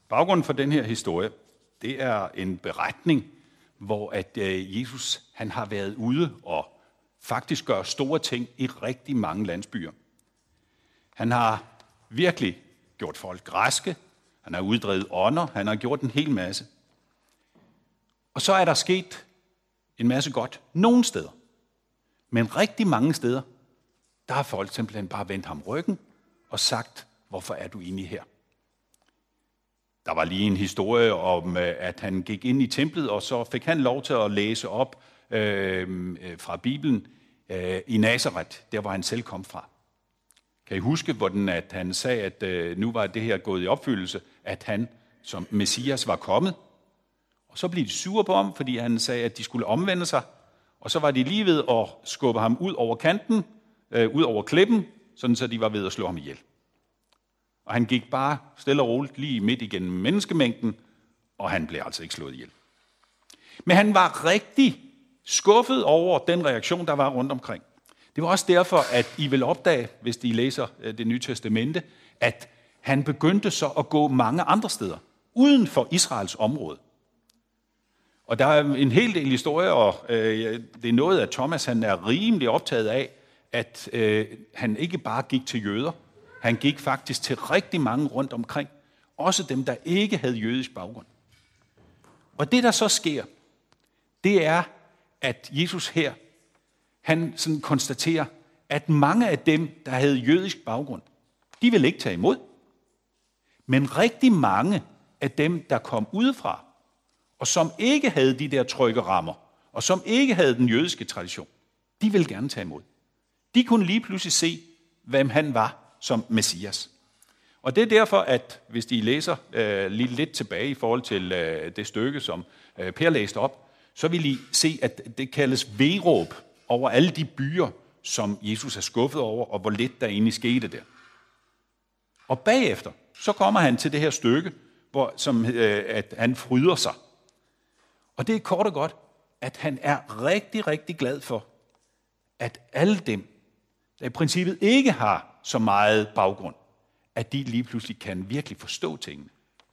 Baggrunden for den her historie, det er en beretning, hvor at Jesus han har været ude og faktisk gør store ting i rigtig mange landsbyer. Han har virkelig gjort folk raske, han har uddrevet ånder, han har gjort en hel masse. Og så er der sket en masse godt nogle steder. Men rigtig mange steder, der har folk simpelthen bare vendt ham ryggen og sagt, hvorfor er du egentlig her? Der var lige en historie om, at han gik ind i templet, og så fik han lov til at læse op fra Bibelen i Nazaret, der hvor han selv kom fra. Kan I huske, hvordan at han sagde, at nu var det her gået i opfyldelse, at han som Messias var kommet? Og så blev de sure på ham, fordi han sagde, at de skulle omvende sig. Og så var de lige ved at skubbe ham ud over kanten, ud over klippen, sådan så de var ved at slå ham ihjel. Og han gik bare stille og roligt lige midt igennem menneskemængden, og han blev altså ikke slået ihjel. Men han var rigtig skuffet over den reaktion, der var rundt omkring. Det var også derfor, at I vil opdage, hvis I læser det nye testamente, at han begyndte så at gå mange andre steder, uden for Israels område. Og der er en hel del historier, og det er noget, at Thomas han er rimelig optaget af, at han ikke bare gik til jøder, han gik faktisk til rigtig mange rundt omkring, også dem, der ikke havde jødisk baggrund. Og det, der så sker, det er, at Jesus her, han sådan konstaterer, at mange af dem, der havde jødisk baggrund, de ville ikke tage imod. Men rigtig mange af dem, der kom udefra, og som ikke havde de der trygge rammer, og som ikke havde den jødiske tradition, de ville gerne tage imod. De kunne lige pludselig se, hvem han var som Messias. Og det er derfor, at hvis de læser lige lidt tilbage i forhold til det stykke, som Per læste op, så vil I se, at det kaldes veråb over alle de byer, som Jesus er skuffet over, og hvor lidt der egentlig skete der. Og bagefter, så kommer han til det her stykke, at han fryder sig. Og det er kort og godt, at han er rigtig, rigtig glad for, at alle dem, der i princippet ikke har så meget baggrund, at de lige pludselig kan virkelig forstå tingene.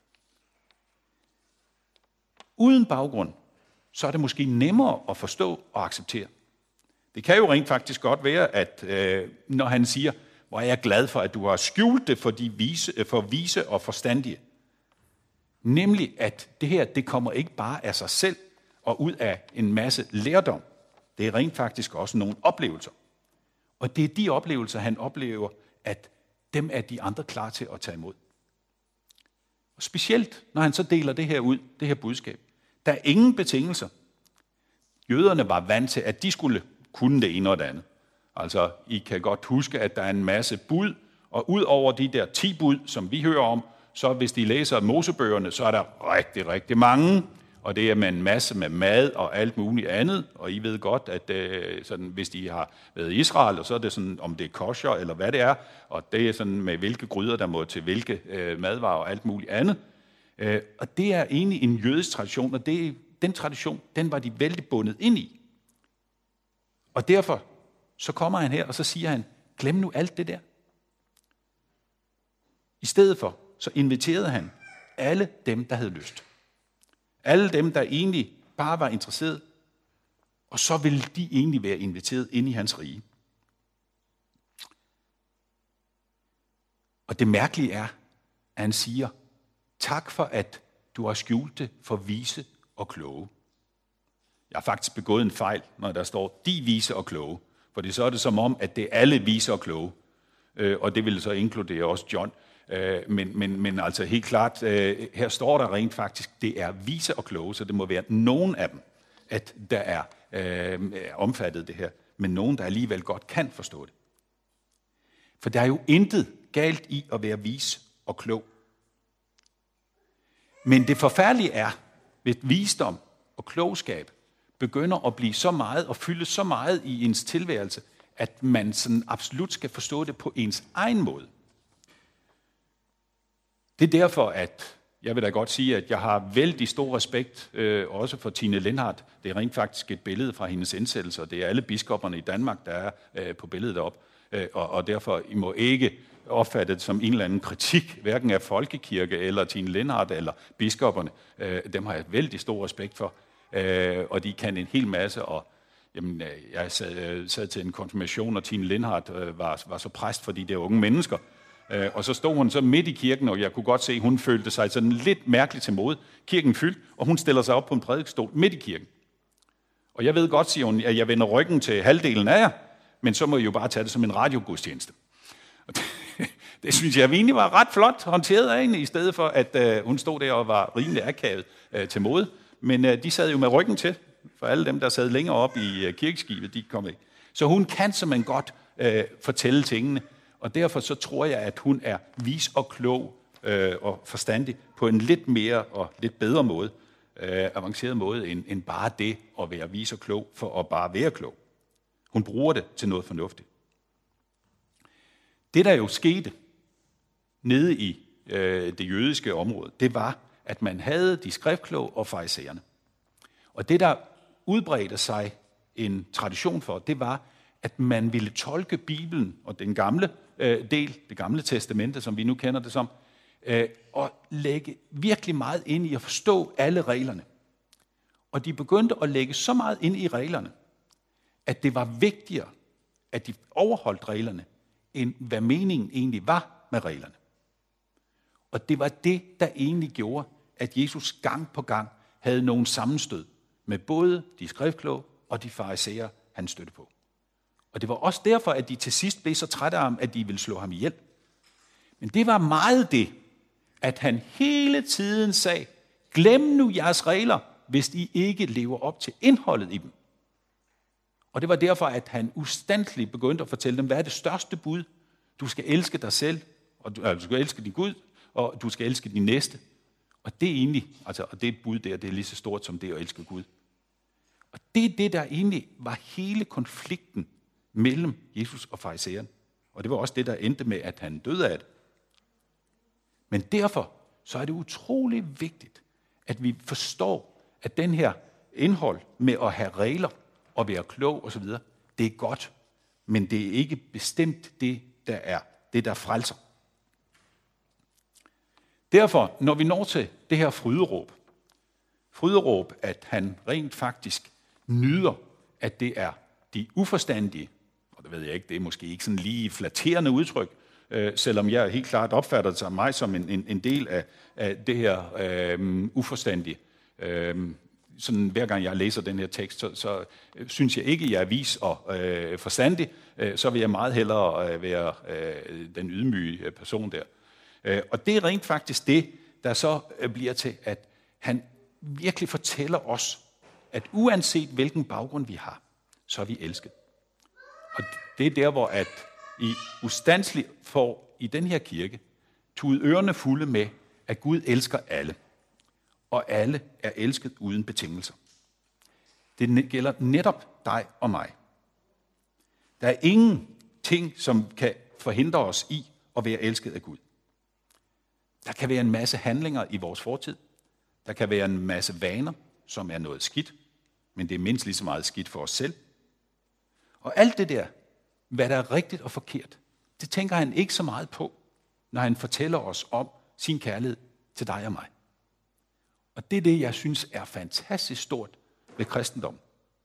Uden baggrund, så er det måske nemmere at forstå og acceptere. Det kan jo rent faktisk godt være, at når han siger, hvor er jeg glad for, at du har skjult det for vise og forstandige. Nemlig, at det her, det kommer ikke bare af sig selv og ud af en masse lærdom. Det er rent faktisk også nogle oplevelser. Og det er de oplevelser, han oplever, at dem er de andre klar til at tage imod. Og specielt, når han så deler det her ud, det her budskab. Der er ingen betingelser. Jøderne var vant til, at de skulle kunne det ene og det andet. Altså, I kan godt huske, at der er en masse bud, og ud over de der 10 bud, som vi hører om, så hvis de læser Mosebøgerne, så er der rigtig, rigtig mange, og det er med en masse med mad og alt muligt andet, og I ved godt, at sådan, hvis de har været i Israel, og så er det sådan, om det er kosher eller hvad det er, og det er sådan med hvilke gryder, der må til hvilke madvarer og alt muligt andet. Og det er egentlig en jødisk tradition, og den tradition, den var de vældig bundet ind i. Og derfor, så kommer han her, og så siger han, glem nu alt det der. I stedet for, så inviterede han alle dem, der havde lyst. Alle dem, der egentlig bare var interesseret, og så ville de egentlig være inviteret ind i hans rige. Og det mærkelige er, at han siger, tak for, at du har skjult det for vise og kloge. Jeg har faktisk begået en fejl, når der står, de vise og kloge. For så er det som om, at det er alle vise og kloge. Og det vil så inkludere også John. Men altså helt klart, her står der rent faktisk, det er vise og kloge, så det må være nogen af dem, at der er omfattet det her. Men nogen, der alligevel godt kan forstå det. For der er jo intet galt i at være vis og klog. Men det forfærdelige er, hvis visdom og klogskab begynder at blive så meget og fylde så meget i ens tilværelse, at man sådan absolut skal forstå det på ens egen måde. Det er derfor, at jeg vil da godt sige, at jeg har vældig stor respekt også for Tine Lindhardt. Det er rent faktisk et billede fra hendes indsættelse, og det er alle biskopperne i Danmark, der er på billedet op. Og derfor, I må ikke opfattet som en eller anden kritik, hverken af folkekirke eller Tine Lindhardt eller biskopperne. Dem har jeg vældig stor respekt for, og de kan en hel masse. Og jamen, jeg sad til en konfirmation, og Tine Lindhardt var så præst for de der unge mennesker. Og så stod hun så midt i kirken, og jeg kunne godt se, at hun følte sig sådan lidt mærkeligt til mode. Kirken fyldt, og hun stiller sig op på en prædikestol midt i kirken. Og jeg ved godt, siger hun, at jeg vender ryggen til halvdelen af jer, men så må I jo bare tage det som en radiogudstjeneste. Og det synes jeg egentlig var ret flot håndteret af hende, i stedet for, at hun stod der og var rimelig akavet til mode. Men de sad jo med ryggen til, for alle dem, der sad længere op i kirkeskibet, de kom ikke. Så hun kan simpelthen godt fortælle tingene, og derfor så tror jeg, at hun er vis og klog og forstandig på en lidt mere og lidt bedre måde, avanceret måde, end bare det at være vis og klog for at bare være klog. Hun bruger det til noget fornuftigt. Det, der jo skete nede i det jødiske område, det var, at man havde de skriftkloge og farisæerne. Og det, der udbredte sig en tradition for, det var, at man ville tolke Bibelen og den gamle del, det gamle testamente, som vi nu kender det som, og lægge virkelig meget ind i at forstå alle reglerne. Og de begyndte at lægge så meget ind i reglerne, at det var vigtigere, at de overholdt reglerne, end hvad meningen egentlig var med reglerne. Og det var det, der egentlig gjorde, at Jesus gang på gang havde nogle sammenstød med både de skriftkloge og de farisæere, han stødte på. Og det var også derfor, at de til sidst blev så trætte af ham, at de ville slå ham ihjel. Men det var meget det, at han hele tiden sagde, glem nu jeres regler, hvis I ikke lever op til indholdet i dem. Og det var derfor, at han ustandsligt begyndte at fortælle dem, hvad er det største bud? Du skal elske dig selv, og du skal elske din Gud, og du skal elske din næste. Og det er egentlig, og det bud der, det er lige så stort som det at elske Gud. Og det er det, der egentlig var hele konflikten mellem Jesus og farisæeren. Og det var også det, der endte med, at han døde af det. Men derfor så er det utrolig vigtigt, at vi forstår, at den her indhold med at have regler og være klog osv., det er godt, men det er ikke bestemt det, der frelser. Derfor, når vi når til det her fryderåb, at han rent faktisk nyder, at det er de uforstandige, og det ved jeg ikke, det er måske ikke sådan lige flatterende udtryk, selvom jeg helt klart opfatter det som mig som en del af det her uforstandige. Sådan, hver gang jeg læser den her tekst, så synes jeg ikke, at jeg er vis og forstandig. Så vil jeg meget hellere være den ydmyge person der. Og det er rent faktisk det, der så bliver til, at han virkelig fortæller os, at uanset hvilken baggrund vi har, så er vi elsket. Og det er der, hvor at I ustandsligt får i den her kirke tudet ørerne fulde med, at Gud elsker alle. Og alle er elsket uden betingelser. Det gælder netop dig og mig. Der er ingenting, som kan forhindre os i at være elsket af Gud. Der kan være en masse handlinger i vores fortid. Der kan være en masse vaner, som er noget skidt, men det er mindst lige så meget skidt for os selv. Og alt det der, hvad der er rigtigt og forkert, det tænker han ikke så meget på, når han fortæller os om sin kærlighed til dig og mig. Og det er det, jeg synes er fantastisk stort ved kristendommen.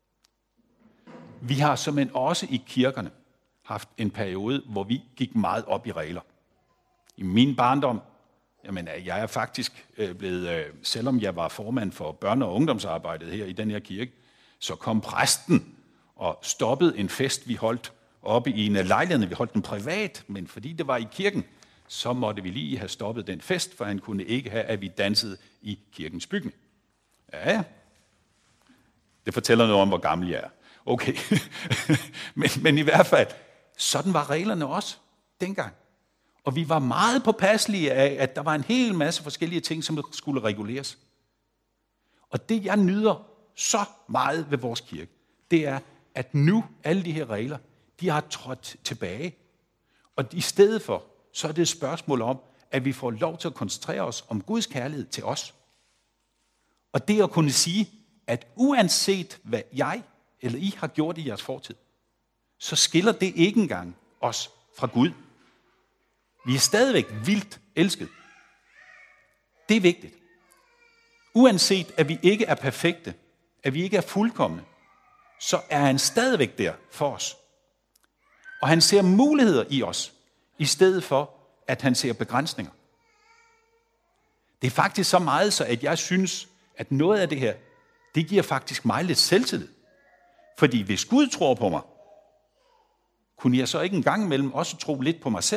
Vi har simpelthen også i kirkerne haft en periode, hvor vi gik meget op i regler. I min barndom, jamen jeg er faktisk blevet, selvom jeg var formand for børne- og ungdomsarbejdet her i den her kirke, så kom præsten og stoppede en fest, vi holdt oppe i en af lejlighederne. Vi holdt den privat, men fordi det var i kirken, så måtte vi lige have stoppet den fest, for han kunne ikke have, at vi dansede i kirkens bygning. Ja, det fortæller noget om, hvor gammel jeg er. Okay, men i hvert fald, sådan var reglerne også dengang. Og vi var meget påpasselige af, at der var en hel masse forskellige ting, som skulle reguleres. Og det, jeg nyder så meget ved vores kirke, det er, at nu alle de her regler, de har trådt tilbage. Og i stedet for, så er det et spørgsmål om, at vi får lov til at koncentrere os om Guds kærlighed til os. Og det at kunne sige, at uanset hvad jeg eller I har gjort i jeres fortid, så skiller det ikke engang os fra Gud. Vi er stadigvæk vildt elsket. Det er vigtigt. Uanset at vi ikke er perfekte, at vi ikke er fuldkomne, så er han stadigvæk der for os. Og han ser muligheder i os, i stedet for, at han ser begrænsninger. Det er faktisk så meget, så at jeg synes, at noget af det her, det giver faktisk mig lidt selvtillid. Fordi hvis Gud tror på mig, kunne jeg så ikke en gang imellem også tro lidt på mig selv?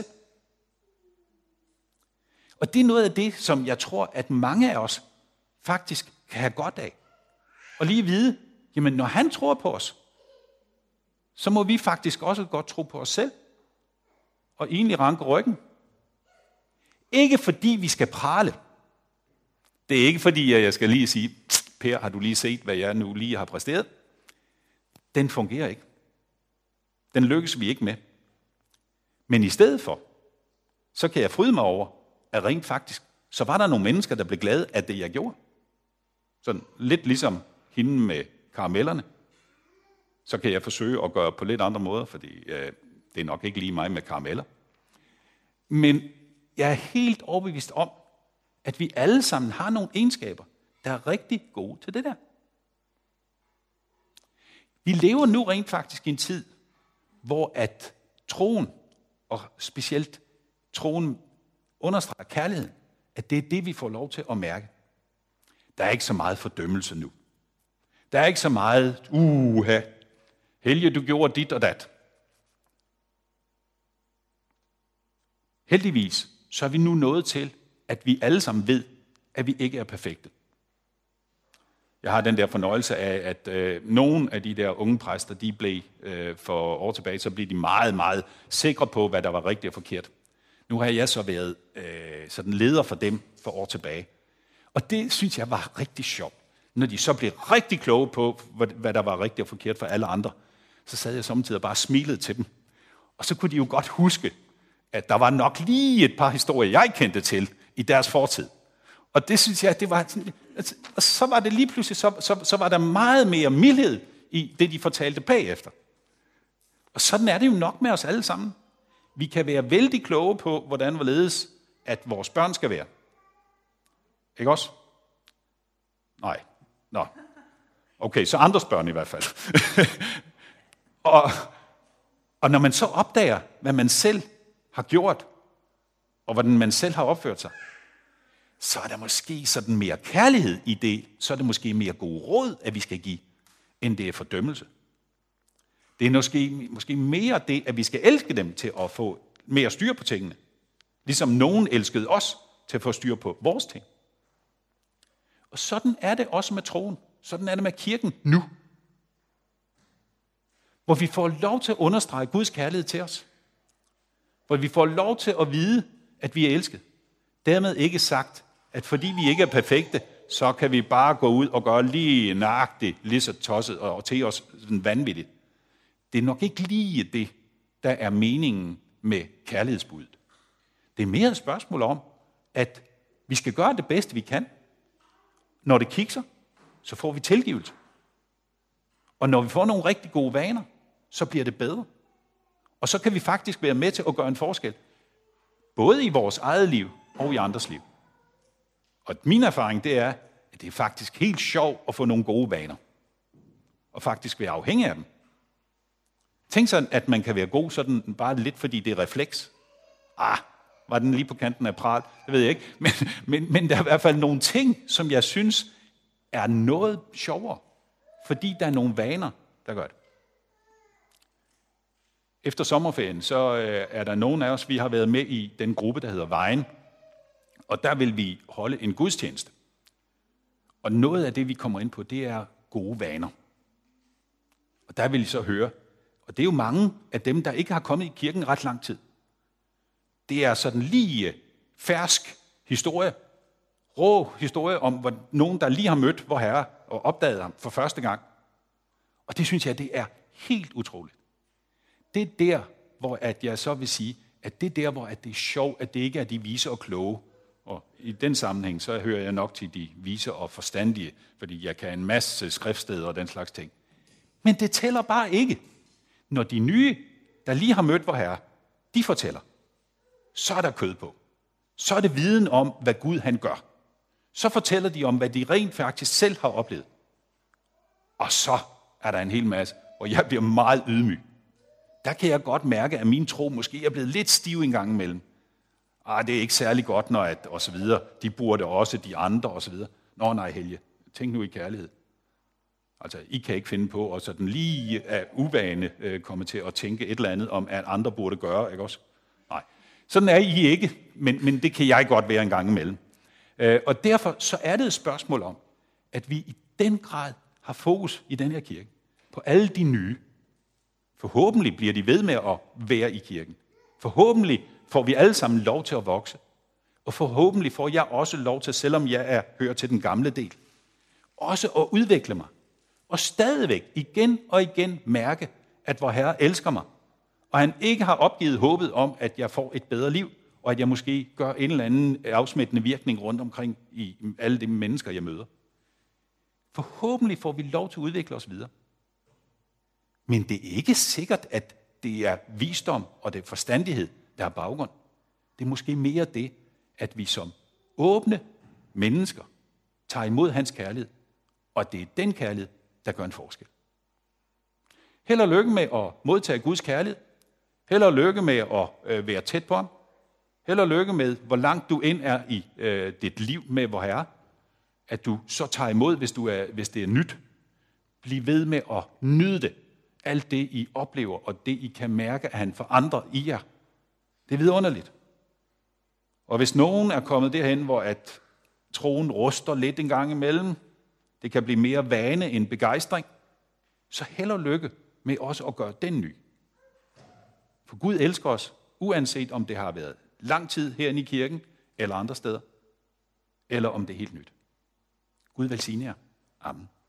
Og det er noget af det, som jeg tror, at mange af os faktisk kan have godt af. Og lige vide, jamen når han tror på os, så må vi faktisk også godt tro på os selv. Og egentlig ranke ryggen. Ikke fordi vi skal prale. Det er ikke fordi, jeg skal lige sige, Per, har du lige set, hvad jeg nu lige har præsteret? Den fungerer ikke. Den lykkes vi ikke med. Men i stedet for, så kan jeg fryde mig over, at rent faktisk, så var der nogle mennesker, der blev glade af det, jeg gjorde. Sådan lidt ligesom hende med karamellerne. Så kan jeg forsøge at gøre på lidt andre måder, fordi det er nok ikke lige mig med karameller. Men jeg er helt overbevist om, at vi alle sammen har nogle egenskaber, der er rigtig gode til det der. Vi lever nu rent faktisk i en tid, hvor at troen, og specielt troen understreger kærligheden, at det er det, vi får lov til at mærke. Der er ikke så meget fordømmelse nu. Der er ikke så meget, Helge, du gjorde dit og dat. Heldigvis, så er vi nu nået til, at vi alle sammen ved, at vi ikke er perfekte. Jeg har den der fornøjelse af, at nogle af de der unge præster, de blev for år tilbage, så blev de meget, meget sikre på, hvad der var rigtigt og forkert. Nu har jeg så været sådan leder for dem for år tilbage. Og det synes jeg var rigtig sjovt. Når de så blev rigtig kloge på, hvad der var rigtigt og forkert for alle andre, så sad jeg samtidig bare og smilede til dem. Og så kunne de jo godt huske, at der var nok lige et par historier, jeg kendte til i deres fortid. Og det synes jeg, det var sådan, og så var det lige pludselig, så var der meget mere mildhed i det, de fortalte bagefter. Og sådan er det jo nok med os alle sammen. Vi kan være vældig kloge på, hvordan hvorledes, at vores børn skal være. Ikke også? Nej. Nå. Okay, så andres børn i hvert fald. og når man så opdager, hvad man selv har gjort, og hvordan man selv har opført sig, så er der måske sådan mere kærlighed i det, så er det måske mere god råd, at vi skal give, end det er fordømmelse. Det er måske mere det, at vi skal elske dem til at få mere styr på tingene. Ligesom nogen elskede os til at få styr på vores ting. Og sådan er det også med troen. Sådan er det med kirken nu. Hvor vi får lov til at understrege Guds kærlighed til os. Hvor vi får lov til at vide, at vi er elsket. Dermed ikke sagt, at fordi vi ikke er perfekte, så kan vi bare gå ud og gøre lige nøjagtigt, lige så tosset og til os sådan vanvittigt. Det er nok ikke lige det, der er meningen med kærlighedsbuddet. Det er mere et spørgsmål om, at vi skal gøre det bedste, vi kan. Når det kikser, så får vi tilgivelse. Og når vi får nogle rigtig gode vaner, så bliver det bedre. Og så kan vi faktisk være med til at gøre en forskel. Både i vores eget liv og i andres liv. Og min erfaring, det er, at det er faktisk helt sjovt at få nogle gode vaner. Og faktisk være afhængig af dem. Tænk sådan, at man kan være god sådan bare lidt, fordi det er refleks. Var den lige på kanten af pral? Det ved jeg ikke. Men der er i hvert fald nogle ting, som jeg synes er noget sjovere. Fordi der er nogle vaner, der gør det. Efter sommerferien, så er der nogen af os, vi har været med i den gruppe, der hedder Vejen. Og der vil vi holde en gudstjeneste. Og noget af det, vi kommer ind på, det er gode vaner. Og der vil I så høre, og det er jo mange af dem, der ikke har kommet i kirken ret lang tid. Det er sådan lige fersk historie, rå historie om nogen, der lige har mødt vor Herre og opdaget ham for første gang. Og det synes jeg, det er helt utroligt. Det er der, hvor at jeg så vil sige, at det er der, hvor at det er sjovt, at det ikke er de vise og kloge. Og i den sammenhæng, så hører jeg nok til de vise og forstandige, fordi jeg kan en masse skriftsteder og den slags ting. Men det tæller bare ikke, når de nye, der lige har mødt vor Herre, de fortæller. så er der kød på. Så er det viden om, hvad Gud han gør. Så fortæller de om, hvad de rent faktisk selv har oplevet. Og så er der en hel masse, og jeg bliver meget ydmyg. Der kan jeg godt mærke, at min tro måske er blevet lidt stiv en gang imellem. Det er ikke særlig godt, når at, og så videre. De burde også, de andre, og så videre. Nå nej, Helge, tænk nu i kærlighed. Altså, I kan ikke finde på, og så den lige af uvane komme til at tænke et eller andet om, at andre burde gøre, ikke også? Nej, sådan er I ikke, men det kan jeg godt være en gang imellem. Og derfor så er det et spørgsmål om, at vi i den grad har fokus i den her kirke på alle de nye. Forhåbentlig bliver de ved med at være i kirken. Forhåbentlig får vi alle sammen lov til at vokse. Og forhåbentlig får jeg også lov til, selvom jeg hører til den gamle del, også at udvikle mig. Og stadigvæk igen og igen mærke, at vor Herre elsker mig. Og han ikke har opgivet håbet om, at jeg får et bedre liv, og at jeg måske gør en eller anden afsmittende virkning rundt omkring i alle de mennesker, jeg møder. Forhåbentlig får vi lov til at udvikle os videre. Men det er ikke sikkert, at det er visdom og det er forstandighed, der er baggrund. Det er måske mere det, at vi som åbne mennesker tager imod hans kærlighed, og det er den kærlighed, der gør en forskel. Held og lykke med at modtage Guds kærlighed. Held og lykke med at være tæt på ham. Held og lykke med, hvor langt du end er i dit liv med vor Herre. At du så tager imod, hvis det er nyt. Bliv ved med at nyde det. Alt det, I oplever, og det, I kan mærke, at han forandrer i jer. Det er vidunderligt. Og hvis nogen er kommet derhen, hvor at troen ruster lidt en gang imellem, det kan blive mere vane end begejstring, så held og lykke med også at gøre den ny. For Gud elsker os, uanset om det har været lang tid herinde i kirken, eller andre steder, eller om det er helt nyt. Gud velsigne jer. Amen.